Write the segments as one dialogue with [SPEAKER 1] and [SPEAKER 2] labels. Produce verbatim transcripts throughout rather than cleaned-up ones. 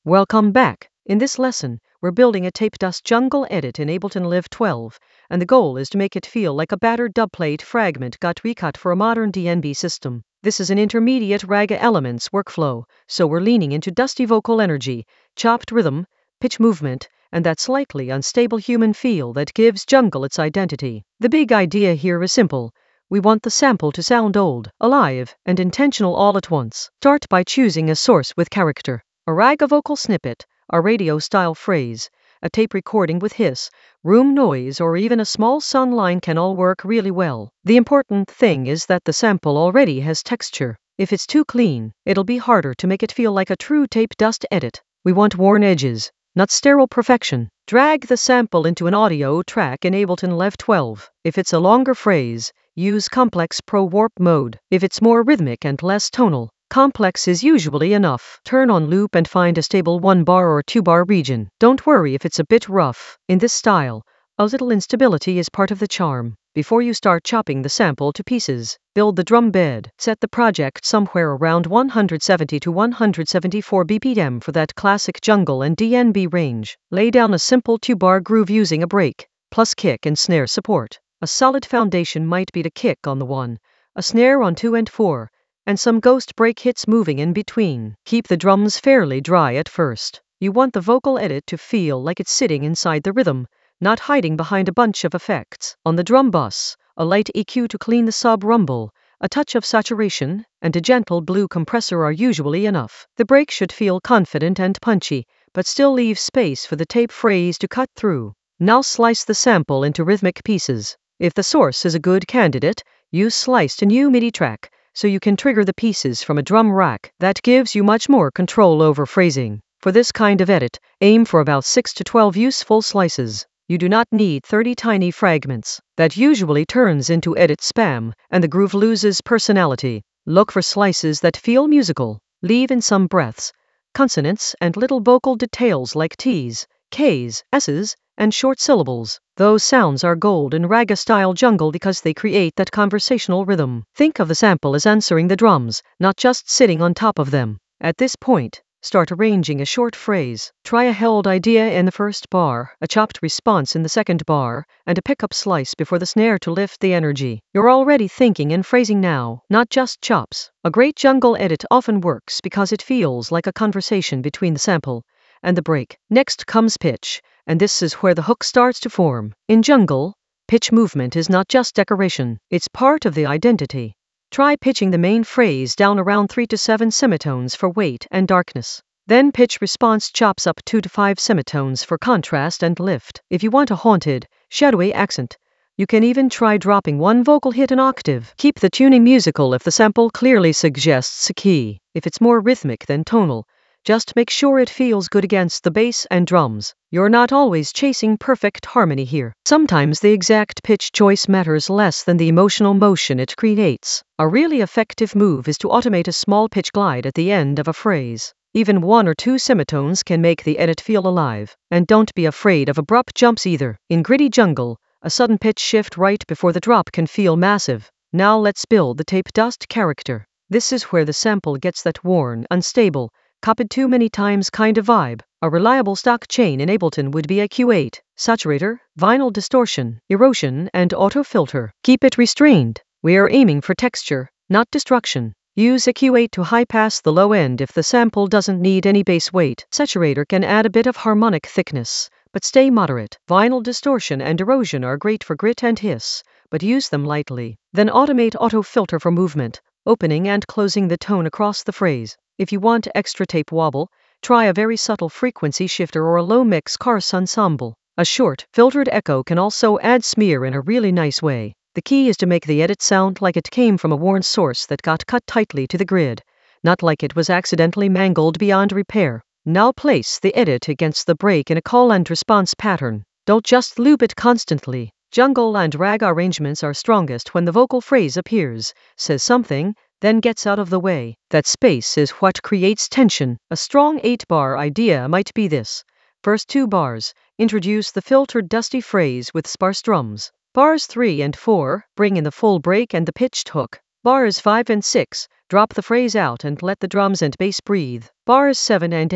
[SPEAKER 1] Welcome back. In this lesson, we're building a tape dust jungle edit in Ableton Live twelve, and the goal is to make it feel like a battered dubplate fragment got recut for a modern D N B system. This is an intermediate Raga Elements workflow, so we're leaning into dusty vocal energy, chopped rhythm, pitch movement, and that slightly unstable human feel that gives jungle its identity. The big idea here is simple. We want the sample to sound old, alive, and intentional all at once. Start by choosing a source with character. A Raga vocal snippet, a radio-style phrase, a tape recording with hiss, room noise, or even a small sun line can all work really well. The important thing is that the sample already has texture. If it's too clean, it'll be harder to make it feel like a true tape dust edit. We want worn edges, not sterile perfection. Drag the sample into an audio track in Ableton Live twelve. If it's a longer phrase, use Complex Pro Warp mode. If it's more rhythmic and less tonal, Complex is usually enough. Turn on loop and find a stable one bar or two bar region. Don't worry if it's a bit rough. In this style, a little instability is part of the charm. Before you start chopping the sample to pieces, build the drum bed. Set the project somewhere around one hundred seventy to one hundred seventy-four B P M for that classic jungle and D N B range. Lay down a simple two bar groove using a break, plus kick and snare support. A solid foundation might be the kick on the one, a snare on two and four, and some ghost break hits moving in between. Keep the drums fairly dry at first. You want the vocal edit to feel like it's sitting inside the rhythm, not hiding behind a bunch of effects. On the drum bus, a light E Q to clean the sub rumble, a touch of saturation, and a gentle blue compressor are usually enough. The break should feel confident and punchy, but still leave space for the tape phrase to cut through. Now slice the sample into rhythmic pieces. If the source is a good candidate, use Slice to New MIDI track, so you can trigger the pieces from a drum rack. That gives you much more control over phrasing. For this kind of edit, aim for about six to twelve useful slices. You do not need thirty tiny fragments. That usually turns into edit spam, and the groove loses personality. Look for slices that feel musical. Leave in some breaths, consonants, and little vocal details like T's, K's, S's, and short syllables. Those sounds are gold in Raga-style jungle because they create that conversational rhythm. Think of the sample as answering the drums, not just sitting on top of them. At this point, start arranging a short phrase. Try a held idea in the first bar, a chopped response in the second bar, and a pickup slice before the snare to lift the energy. You're already thinking and phrasing now, not just chops. A great jungle edit often works because it feels like a conversation between the sample and the break. Next comes pitch, and this is where the hook starts to form. In jungle, pitch movement is not just decoration, it's part of the identity. Try pitching the main phrase down around three to seven semitones for weight and darkness. Then pitch response chops up two to five semitones for contrast and lift. If you want a haunted, shadowy accent, you can even try dropping one vocal hit an octave. Keep the tuning musical if the sample clearly suggests a key. If it's more rhythmic than tonal, just make sure it feels good against the bass and drums. You're not always chasing perfect harmony here. Sometimes the exact pitch choice matters less than the emotional motion it creates. A really effective move is to automate a small pitch glide at the end of a phrase. Even one or two semitones can make the edit feel alive. And don't be afraid of abrupt jumps either. In gritty jungle, a sudden pitch shift right before the drop can feel massive. Now let's build the tape dust character. This is where the sample gets that worn, unstable, copied too many times kind of vibe. A reliable stock chain in Ableton would be a Q eight, saturator, vinyl distortion, erosion, and auto filter. Keep it restrained. We are aiming for texture, not destruction. Use a Q eight to high-pass the low end if the sample doesn't need any bass weight. Saturator can add a bit of harmonic thickness, but stay moderate. Vinyl distortion and erosion are great for grit and hiss, but use them lightly. Then automate auto filter for movement, opening and closing the tone across the phrase. If you want extra tape wobble, try a very subtle frequency shifter or a low-mix chorus ensemble. A short, filtered echo can also add smear in a really nice way. The key is to make the edit sound like it came from a worn source that got cut tightly to the grid, not like it was accidentally mangled beyond repair. Now place the edit against the break in a call and response pattern. Don't just loop it constantly. Jungle and Raga arrangements are strongest when the vocal phrase appears, says something, then gets out of the way. That space is what creates tension. A strong eight-bar idea might be this. First two bars, introduce the filtered dusty phrase with sparse drums. Bars three and four, bring in the full break and the pitched hook. Bars five and six, drop the phrase out and let the drums and bass breathe. Bars seven and eight,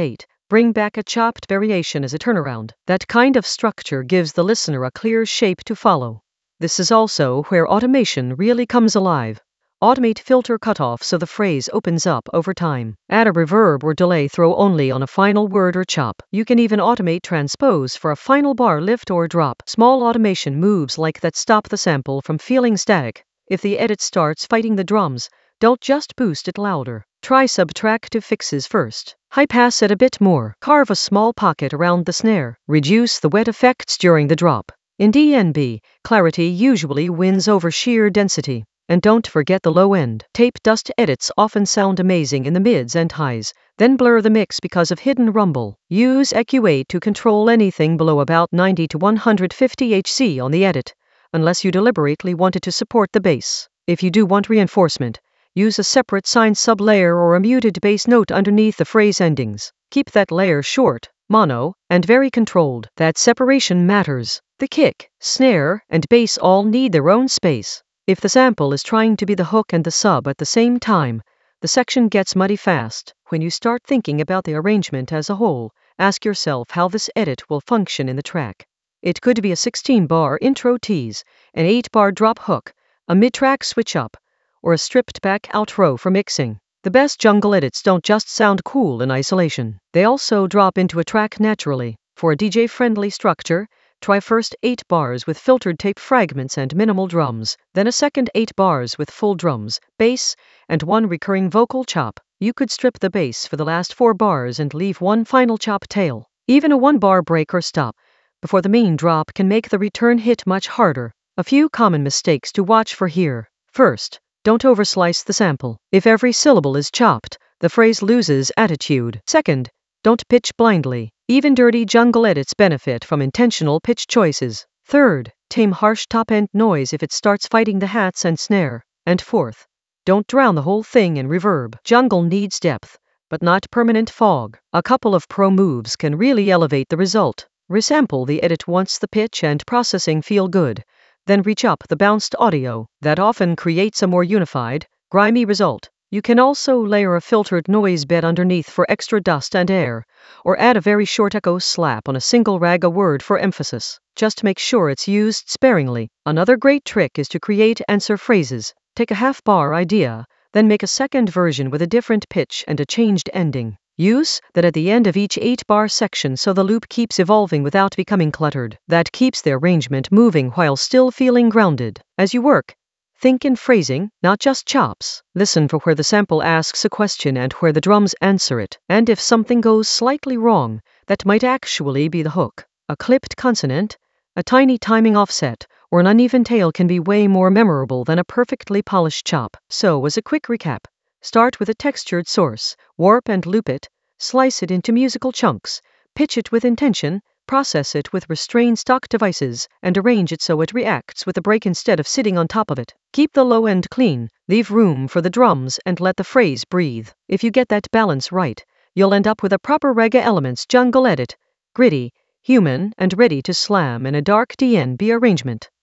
[SPEAKER 1] Bring back a chopped variation as a turnaround. That kind of structure gives the listener a clear shape to follow. This is also where automation really comes alive. Automate filter cutoff so the phrase opens up over time. Add a reverb or delay throw only on a final word or chop. You can even automate transpose for a final bar lift or drop. Small automation moves like that stop the sample from feeling static. If the edit starts fighting the drums, don't just boost it louder. Try subtractive fixes first. High pass it a bit more. Carve a small pocket around the snare. Reduce the wet effects during the drop. In D N B, clarity usually wins over sheer density. And don't forget the low end. Tape dust edits often sound amazing in the mids and highs, then blur the mix because of hidden rumble. Use E Q eight to control anything below about ninety to one hundred fifty hertz on the edit, unless you deliberately want it to support the bass. If you do want reinforcement, use a separate sine sub-layer or a muted bass note underneath the phrase endings. Keep that layer short, mono, and very controlled. That separation matters. The kick, snare, and bass all need their own space. If the sample is trying to be the hook and the sub at the same time, the section gets muddy fast. When you start thinking about the arrangement as a whole, ask yourself how this edit will function in the track. It could be a sixteen bar intro tease, an eight bar drop hook, a mid-track switch up, or a stripped-back outro for mixing. The best jungle edits don't just sound cool in isolation. They also drop into a track naturally. For a D J-friendly structure, try first eight bars with filtered tape fragments and minimal drums, then a second eight bars with full drums, bass, and one recurring vocal chop. You could strip the bass for the last four bars and leave one final chop tail. Even a one-bar break or stop before the main drop can make the return hit much harder. A few common mistakes to watch for here. First, don't overslice the sample. If every syllable is chopped, the phrase loses attitude. Second, don't pitch blindly. Even dirty jungle edits benefit from intentional pitch choices. Third, tame harsh top-end noise if it starts fighting the hats and snare. And fourth, don't drown the whole thing in reverb. Jungle needs depth, but not permanent fog. A couple of pro moves can really elevate the result. Resample the edit once the pitch and processing feel good. Then reach up the bounced audio. That often creates a more unified, grimy result. You can also layer a filtered noise bed underneath for extra dust and air, or add a very short echo slap on a single rag a word for emphasis. Just make sure it's used sparingly. Another great trick is to create answer phrases. Take a half-bar idea, then make a second version with a different pitch and a changed ending. Use that at the end of each eight-bar section so the loop keeps evolving without becoming cluttered. That keeps the arrangement moving while still feeling grounded. As you work, think in phrasing, not just chops. Listen for where the sample asks a question and where the drums answer it. And if something goes slightly wrong, that might actually be the hook. A clipped consonant, a tiny timing offset, or an uneven tail can be way more memorable than a perfectly polished chop. So, as a quick recap, start with a textured source, warp and loop it, slice it into musical chunks, pitch it with intention, process it with restrained stock devices, and arrange it so it reacts with a break instead of sitting on top of it. Keep the low end clean, leave room for the drums, and let the phrase breathe. If you get that balance right, you'll end up with a proper reggae elements jungle edit, gritty, human, and ready to slam in a dark D N B arrangement.